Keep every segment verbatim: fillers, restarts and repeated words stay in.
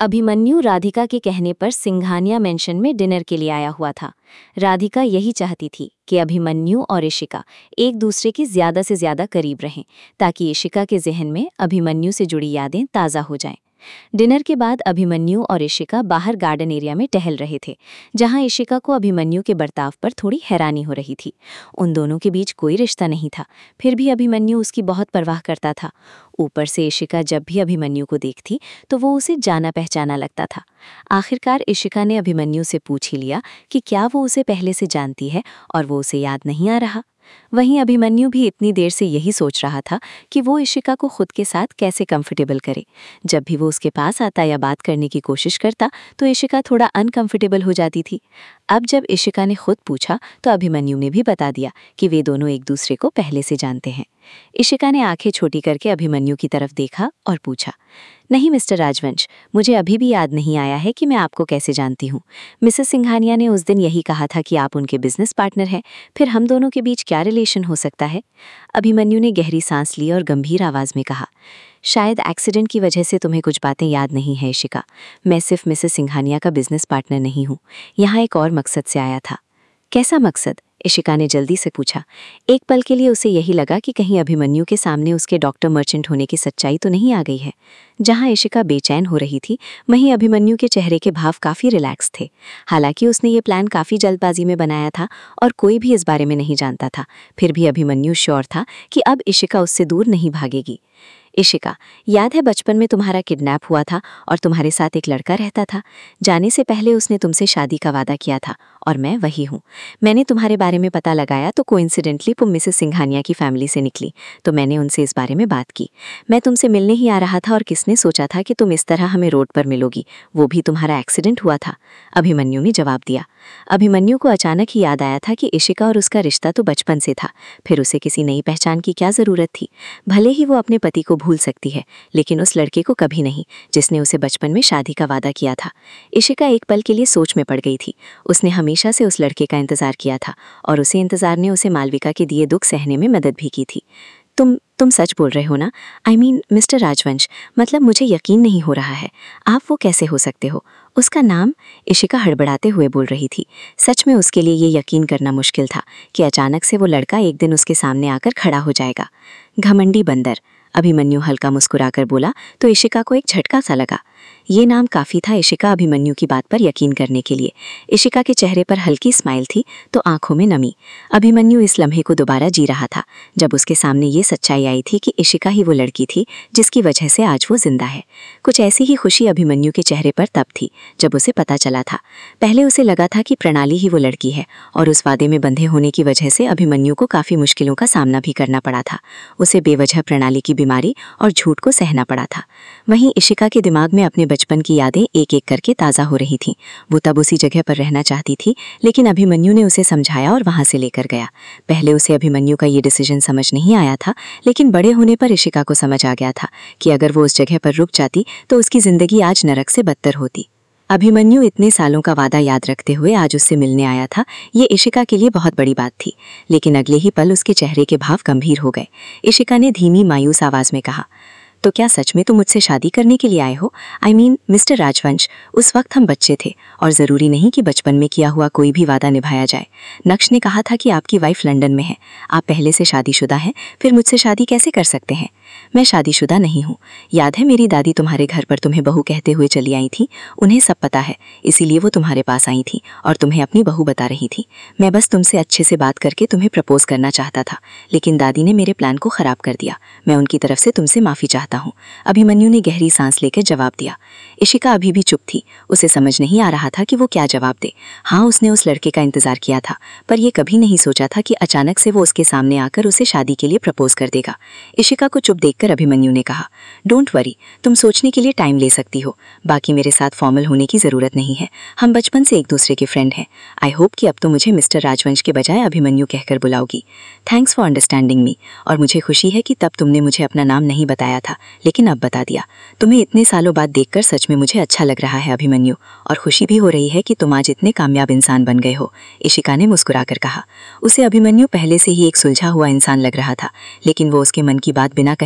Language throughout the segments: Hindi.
अभिमन्यु राधिका के कहने पर सिंघानिया मेंशन में डिनर के लिए आया हुआ था। राधिका यही चाहती थी कि अभिमन्यु और इशिका एक दूसरे के ज्यादा से ज्यादा करीब रहें, ताकि इशिका के जहन में अभिमन्यु से जुड़ी यादें ताज़ा हो जाएं। डिनर के बाद अभिमन्यु और इशिका बाहर गार्डन एरिया में टहल रहे थे, जहां इशिका को अभिमन्यु के बर्ताव पर थोड़ी हैरानी हो रही थी। उन दोनों के बीच कोई रिश्ता नहीं था, फिर भी अभिमन्यु उसकी बहुत परवाह करता था। ऊपर से इशिका जब भी अभिमन्यु को देखती तो वो उसे जाना पहचाना लगता था। आखिरकार इशिका ने अभिमन्यु से पूछ ही लिया कि क्या वो उसे पहले से जानती है और वो उसे याद नहीं आ रहा। वहीं अभिमन्यु भी इतनी देर से यही सोच रहा था कि वो इशिका को खुद के साथ कैसे कंफर्टेबल करे। जब भी वो उसके पास आता या बात करने की कोशिश करता तो इशिका थोड़ा अनकंफर्टेबल हो जाती थी। अब जब इशिका ने खुद पूछा तो अभिमन्यु ने भी बता दिया कि वे दोनों एक दूसरे को पहले से जानते हैं। इशिका ने आंखें छोटी करके अभिमन्यु की तरफ देखा और पूछा, नहीं मिस्टर राजवंश, मुझे अभी भी याद नहीं आया है कि मैं आपको कैसे जानती हूँ। मिसेस सिंघानिया ने उस दिन यही कहा था कि आप उनके बिजनेस पार्टनर हैं, फिर हम दोनों के बीच क्या रिलेशन हो सकता है? अभिमन्यु ने गहरी सांस ली और गंभीर आवाज में कहा, शायद एक्सीडेंट की वजह से तुम्हें कुछ बातें याद नहीं है इशिका। मैं सिर्फ मिसेस सिंघानिया का बिजनेस पार्टनर नहीं हूँ, यहाँ एक और मकसद से आया था। कैसा मकसद? इशिका ने जल्दी से पूछा। एक पल के लिए उसे यही लगा कि कहीं अभिमन्यु के सामने उसके डॉक्टर मर्चेंट होने की सच्चाई तो नहीं आ गई है। जहां इशिका बेचैन हो रही थी, वहीं अभिमन्यु के चेहरे के भाव काफी रिलैक्स थे। हालांकि उसने ये प्लान काफी जल्दबाजी में बनाया था और कोई भी इस बारे में नहीं जानता था, फिर भी अभिमन्यु श्योर था कि अब इशिका उससे दूर नहीं भागेगी। इशिका, याद है बचपन में तुम्हारा किडनैप हुआ था और तुम्हारे साथ एक लड़का रहता था? जाने से पहले उसने तुमसे शादी का वादा किया था और मैं वही हूँ। मैंने तुम्हारे बारे में पता लगाया तो कोइंसिडेंटली तुम मिसेस सिंघानिया की फैमिली से निकली, तो मैंने उनसे इस बारे में बात की। मैं तुमसे मिलने ही आ रहा था और किसने सोचा था कि तुम इस तरह हमें रोड पर मिलोगी, वो भी तुम्हारा एक्सीडेंट हुआ था। अभिमन्यु ने जवाब दिया। अभिमन्यु को अचानक ही याद आया था कि इशिका और उसका रिश्ता तो बचपन से था, फिर उसे किसी नई पहचान की क्या जरूरत थी? भले ही वो अपने पति को भूल सकती है, लेकिन उस लड़के को कभी नहीं जिसने उसे बचपन में शादी का वादा किया था। इशिका एक पल के लिए सोच में पड़ गई थी। उसने हमेशा से उस लड़के का इंतजार किया था और उसे इंतजार ने उसे मालविका के दिए दुख सहने में मदद भी की थी। तुम तुम सच बोल रहे हो ना? आई मीन मिस्टर राजवंश, मतलब मुझे यकीन नहीं हो रहा है, आप वो कैसे हो सकते हो? उसका नाम? इशिका हड़बड़ाते हुए बोल रही थी। सच में उसके लिए ये यकीन करना मुश्किल था कि अचानक से वो लड़का एक दिन उसके सामने आकर खड़ा हो जाएगा। घमंडी बंदर, अभिमन्यु हल्का मुस्कुराकर बोला तो इशिका को एक झटका सा लगा। ये नाम काफ़ी था इशिका अभिमन्यु की बात पर यकीन करने के लिए। इशिका के चेहरे पर हल्की स्माइल थी तो आंखों में नमी। अभिमन्यु इस लम्हे को दोबारा जी रहा था जब उसके सामने ये सच्चाई आई थी कि इशिका ही वो लड़की थी जिसकी वजह से आज वो जिंदा है। कुछ ऐसी ही खुशी अभिमन्यु के चेहरे पर तब थी जब उसे पता चला था। पहले उसे लगा था कि प्रणाली ही वो लड़की है और उस वादे में बंधे होने की वजह से अभिमन्यु को काफ़ी मुश्किलों का सामना भी करना पड़ा था। उसे बेवजह प्रणाली की बीमारी और झूठ को सहना पड़ा था। वहीं इशिका के दिमाग में अपने बचपन की यादें एक एक करके ताज़ा हो रही थीं। वो तब उसी जगह पर रहना चाहती थी, लेकिन अभिमन्यु ने उसे समझाया और वहां से लेकर गया। पहले उसे अभिमन्यु का ये डिसीजन समझ नहीं आया था, लेकिन बड़े होने पर इशिका को समझ आ गया था कि अगर वो उस जगह पर रुक जाती तो उसकी जिंदगी आज नरक से बदतर होती। अभिमन्यु इतने सालों का वादा याद रखते हुए आज उससे मिलने आया था। ये इशिका के लिए बहुत बड़ी बात थी, लेकिन अगले ही पल उसके चेहरे के भाव गंभीर हो गए। इशिका ने धीमी मायूस आवाज में कहा, तो क्या सच में तुम मुझसे शादी करने के लिए आए हो? आई मीन मिस्टर राजवंश, उस वक्त हम बच्चे थे और ज़रूरी नहीं कि बचपन में किया हुआ कोई भी वादा निभाया जाए। नक्श ने कहा था कि आपकी वाइफ लंदन में है, आप पहले से शादीशुदा हैं, फिर मुझसे शादी कैसे कर सकते हैं? मैं शादीशुदा नहीं हूँ। याद है मेरी दादी तुम्हारे घर पर तुम्हें बहू कहते हुए चली आई थी? उन्हें सब पता है, इसीलिए वो तुम्हारे पास आई थी और तुम्हें अपनी बहू बता रही थी। मैं बस तुमसे अच्छे से बात करके तुम्हें प्रपोज करना चाहता था, लेकिन दादी ने मेरे प्लान को ख़राब कर दिया। मैं उनकी तरफ से तुमसे माफ़ी चाहता हूँ। अभिमन्यु ने गहरी सांस लेकर जवाब दिया। इशिका अभी भी चुप थी। उसे समझ नहीं आ रहा था कि वो क्या जवाब दे। हाँ, उसने उस लड़के का इंतजार किया था, पर यह कभी नहीं सोचा था कि अचानक से वो उसके सामने आकर उसे शादी के लिए प्रपोज कर देगा। इशिका को चुप देखकर अभिमन्यु ने कहा, डोंट वरी, तुम सोचने के लिए टाइम ले सकती हो। बाकी मेरे साथ फॉर्मल होने की ज़रूरत नहीं है, हम बचपन से एक दूसरे के फ्रेंड हैं। आई होप कि अब तो मुझे मिस्टर राजवंश के बजाय अभिमन्यु कहकर बुलाओगी। थैंक्स फॉर अंडरस्टैंडिंग मी, और मुझे खुशी है कि तब तुमने मुझे अपना नाम नहीं बताया था, लेकिन अब बता दिया। तुम्हें इतने सालों बाद देखकर सच में मुझे अच्छा लग रहा है अभिमन्यु, और खुशी भी हो रही है कि तुम आज इतने कामयाब इंसान बन गए हो, इशिका ने मुस्कुराकर कहा। उसे अभिमन्यु पहले से ही एक सुलझा हुआ इंसान लग रहा था, लेकिन वो उसके मन की बात बिना कहे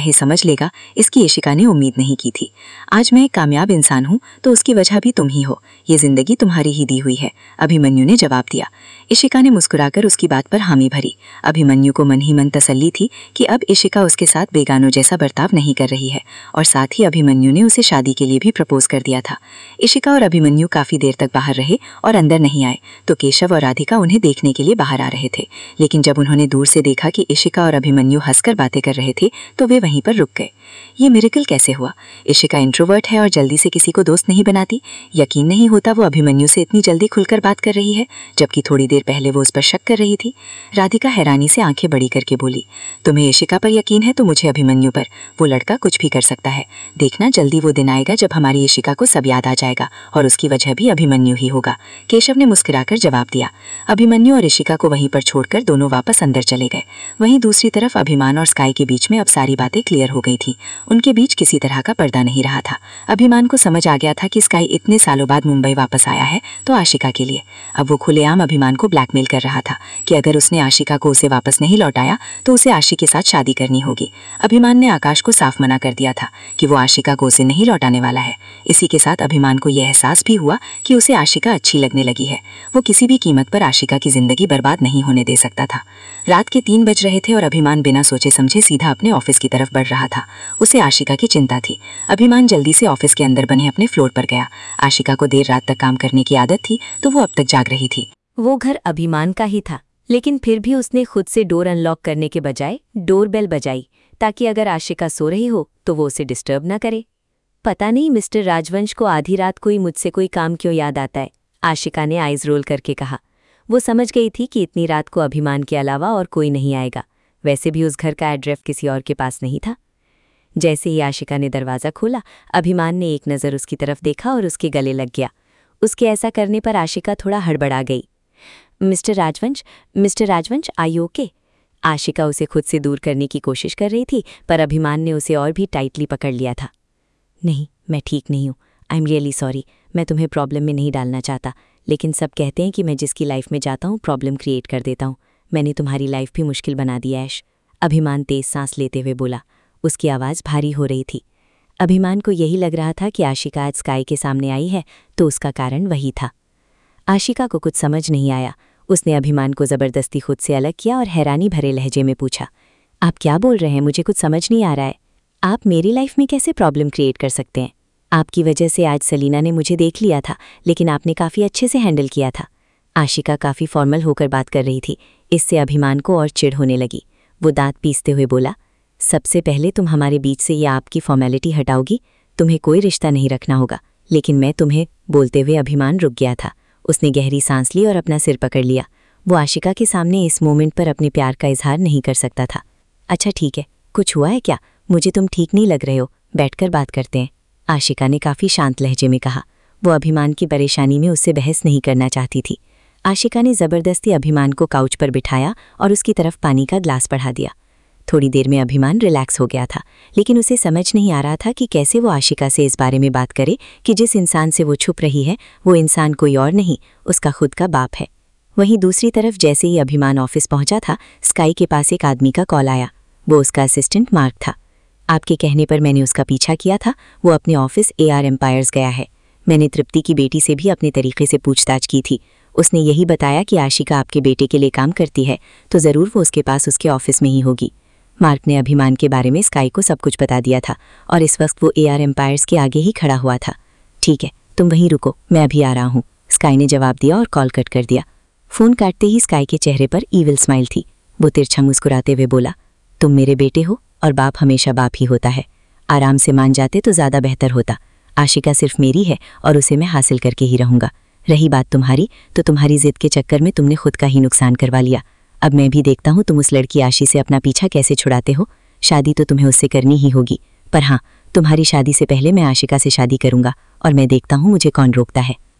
कहे समझ लेगा, इसकी इशिका ने उम्मीद नहीं की थी। आज मैं एक कामयाब इंसान हूँ तो उसकी वजह भी तुम ही हो, ये जिंदगी तुम्हारी ही दी हुई है, अभिमन्यु ने जवाब दिया। इशिका ने मुस्कुराकर उसकी बात पर हामी भरी। अभिमन्यु को मन ही मन तसल्ली थी कि अब इशिका उसके साथ बेगानों जैसा बर्ताव नहीं कर रही है, और साथ ही अभिमन्यु ने उसे शादी के लिए भी प्रपोज कर दिया था। इशिका और अभिमन्यु काफी देर तक बाहर रहे और अंदर नहीं आए तो केशव और राधिका उन्हें देखने के लिए बाहर आ रहे थे। लेकिन जब उन्होंने दूर से देखा कि इशिका और अभिमन्यु हंसकर बातें कर रहे थे तो वे वहीं पर रुक गए। ये मिरेकल कैसे हुआ? इशिका इंट्रोवर्ट है और जल्दी से किसी को दोस्त नहीं बनाती। यकीन नहीं होता वो अभिमन्यु से इतनी जल्दी खुलकर बात कर रही है, जबकि थोड़ी देर पहले वो उस पर शक कर रही थी। राधिका हैरानी से आंखें बड़ी करके बोली, तुम्हें इशिका पर यकीन है तो मुझे अभिमन्यु पर। वो लड़का कुछ भी कर सकता है। देखना जल्दी वो दिन आएगा जब हमारी इशिका को सब याद आ जाएगा और उसकी वजह भी अभिमन्यु ही होगा, केशव ने मुस्कुराकर जवाब दिया। अभिमन्यु और इशिका को वहीं पर छोड़कर दोनों वापस अंदर चले गए। वहीं दूसरी तरफ अभिमान और स्काई के बीच में अब सारी बातें क्लियर हो गई थी। उनके बीच किसी तरह का पर्दा नहीं रहा था। अभिमान को समझ आ गया था कि स्काई इतने सालों बाद मुंबई वापस आया है तो आशिका के लिए। अब वो खुलेआम अभिमान को ब्लैकमेल कर रहा था कि अगर उसने आशिका को उसे वापस नहीं लौटाया तो उसे आशिक के साथ शादी करनी होगी। अभिमान ने आकाश को साफ मना कर दिया था कि वो आशिका को उसे नहीं लौटाने वाला है। इसी के साथ अभिमान को यह एहसास भी हुआ कि उसे आशिका अच्छी लगने लगी है। वो किसी भी कीमत पर आशिका की जिंदगी बर्बाद नहीं होने दे सकता था। रात के तीन बज रहे थे और अभिमान बिना सोचे समझे सीधा अपने ऑफिस की तरफ बढ़ रहा था। उसे आशिका की चिंता थी। अभिमान जल्दी से ऑफिस के अंदर बने अपने फ्लोर पर गया। आशिका को देर रात तक काम करने की आदत थी तो वो अब तक जाग रही थी। वो घर अभिमान का ही था, लेकिन फिर भी उसने खुद से डोर अनलॉक करने के बजाय डोरबेल बजाई ताकि अगर आशिका सो रही हो तो वो उसे डिस्टर्ब ना करे। पता नहीं मिस्टर राजवंश को आधी रात कोई मुझसे कोई काम क्यों याद आता है, आशिका ने आइज रोल करके कहा। वो समझ गई थी कि इतनी रात को अभिमान के अलावा और कोई नहीं आएगा। वैसे भी उस घर का एड्रेस किसी और के पास नहीं था। जैसे ही आशिका ने दरवाज़ा खोला, अभिमान ने एक नज़र उसकी तरफ देखा और उसके गले लग गया। उसके ऐसा करने पर आशिका थोड़ा हड़बड़ा गई। मिस्टर राजवंश, मिस्टर राजवंश आर यू ओके? आशिका उसे खुद से दूर करने की कोशिश कर रही थी, पर अभिमान ने उसे और भी टाइटली पकड़ लिया था। नहीं, मैं ठीक नहीं हूँ। I am really sorry. मैं तुम्हें प्रॉब्लम में नहीं डालना चाहता, लेकिन सब कहते हैं कि मैं जिसकी लाइफ में जाता हूँ प्रॉब्लम क्रिएट कर देता हूँ। मैंने तुम्हारी लाइफ भी मुश्किल बना दी ऐश, अभिमान तेज सांस लेते हुए बोला। उसकी आवाज़ भारी हो रही थी। अभिमान को यही लग रहा था कि आशिका आज स्काई के सामने आई है तो उसका कारण वही था। आशिका को कुछ समझ नहीं आया। उसने अभिमान को ज़बरदस्ती खुद से अलग किया और हैरानी भरे लहजे में पूछा, आप क्या बोल रहे हैं? मुझे कुछ समझ नहीं आ रहा है। आप मेरी लाइफ में कैसे प्रॉब्लम क्रिएट कर सकते हैं? आपकी वजह से आज सलीना ने मुझे देख लिया था, लेकिन आपने काफ़ी अच्छे से हैंडल किया था। आशिका काफ़ी फॉर्मल होकर बात कर रही थी। इससे अभिमान को और चिढ़ होने लगी। वो दांत पीसते हुए बोला, सबसे पहले तुम हमारे बीच से ये आपकी फॉर्मेलिटी हटाओगी? तुम्हें कोई रिश्ता नहीं रखना होगा। लेकिन मैं तुम्हें, बोलते हुए अभिमान रुक गया था। उसने गहरी सांस ली और अपना सिर पकड़ लिया। वो आशिका के सामने इस मोमेंट पर अपने प्यार का इजहार नहीं कर सकता था। अच्छा ठीक है, कुछ हुआ है क्या? मुझे तुम ठीक नहीं लग रहे हो, बैठकर बात करते हैं, आशिका ने काफ़ी शांत लहजे में कहा। वो अभिमान की परेशानी में उससे बहस नहीं करना चाहती थी। आशिका ने ज़बरदस्ती अभिमान को काउच पर बिठाया और उसकी तरफ पानी का ग्लास बढ़ा दिया। थोड़ी देर में अभिमान रिलैक्स हो गया था, लेकिन उसे समझ नहीं आ रहा था कि कैसे वो आशिका से इस बारे में बात करे कि जिस इंसान से वो छुप रही है वो इंसान कोई और नहीं, उसका खुद का बाप है। वहीं दूसरी तरफ जैसे ही अभिमान ऑफिस पहुंचा था, स्काई के पास एक आदमी का कॉल आया। वो उसका असिस्टेंट मार्क था। आपके कहने पर मैंने उसका पीछा किया था। वो अपने ऑफिस ए आर एम्पायर्स गया है। मैंने तृप्ति की बेटी से भी अपने तरीके से पूछताछ की थी। उसने यही बताया कि आशिका आपके बेटे के लिए काम करती है, तो ज़रूर वो उसके पास उसके ऑफिस में ही होगी। मार्क ने अभिमान के बारे में स्काई को सब कुछ बता दिया था और इस वक्त वो ए आर एम्पायर्स के आगे ही खड़ा हुआ था। ठीक है, तुम वहीं रुको, मैं अभी आ रहा हूँ, स्काई ने जवाब दिया और कॉल कट कर दिया। फ़ोन काटते ही स्काई के चेहरे पर ईविल स्माइल थी। वो तिरछा मुस्कुराते हुए बोला, तुम मेरे बेटे हो और बाप हमेशा बाप ही होता है। आराम से मान जाते तो ज़्यादा बेहतर होता। आशिका सिर्फ मेरी है और उसे मैं हासिल करके ही रहूँगा। रही बात तुम्हारी, तो तुम्हारी जिद के चक्कर में तुमने खुद का ही नुकसान करवा लिया। अब मैं भी देखता हूँ तुम उस लड़की आशी से अपना पीछा कैसे छुड़ाते हो। शादी तो तुम्हें उससे करनी ही होगी, पर हाँ, तुम्हारी शादी से पहले मैं आशिका से शादी करूँगा और मैं देखता हूँ मुझे कौन रोकता है।